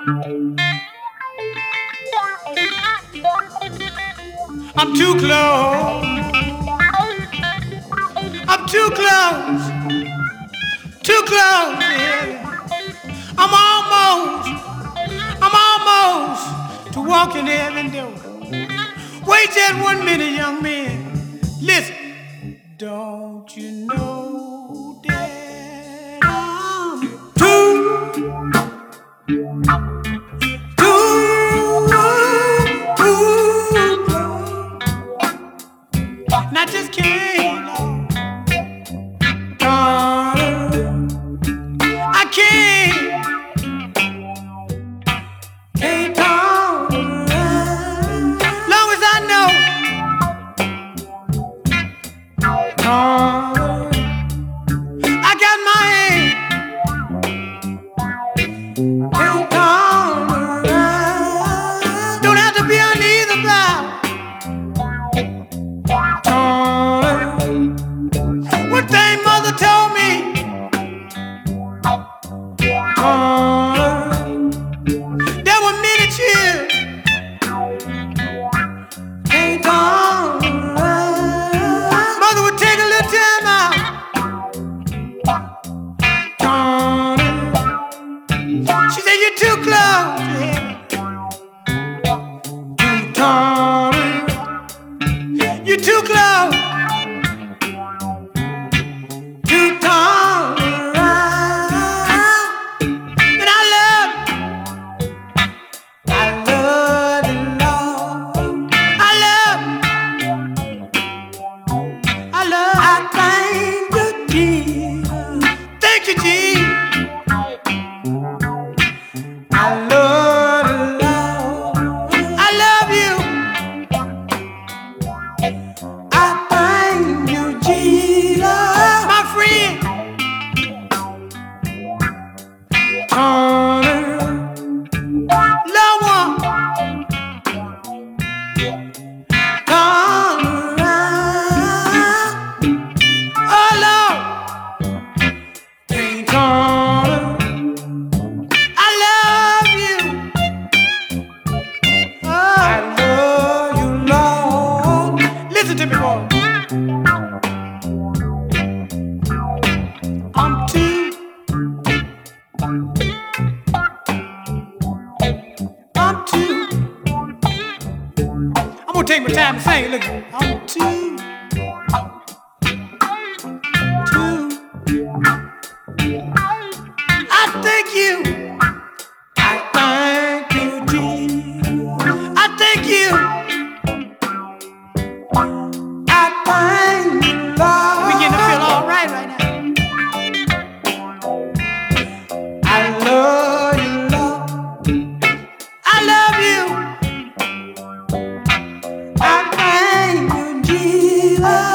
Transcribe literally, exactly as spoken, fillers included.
I'm too close. I'm too close. Too close. Yeah. I'm almost. I'm almost to walking heaven door. Wait just one minute, young man. Listen. Don't you know that I'm too, too, too close? And I just can't. Darling, I can't. Can't talk. Long as I know. Darling, I got my hand. Can't talk. Don't have to be on either blow. Darling, one thing mother told me. Darling, there were many tears. Can't talk. Mother would take a little time out. Darling, she said you're too close to heaven. Darling, you're too close. Too tall. And I love, I love you, Lord. I love, I love, I thank you, Jesus. Thank you, Jesus. I love you, Lord. I love you. I thank you, Jesus. My friend. Darling, love one. Come around. Oh, Lord. Hey, darling, I love you. Oh, I love you, Lord. Listen to me, boy. I'm too, I'm too, I'm gonna take my time to sing. Look, I'm too, too, I thank you, I thank you, Jesus. I thank you, I thank you, Lord. We getting to feel all right right now. I love you, Lord. I love you. I thank you, Jesus.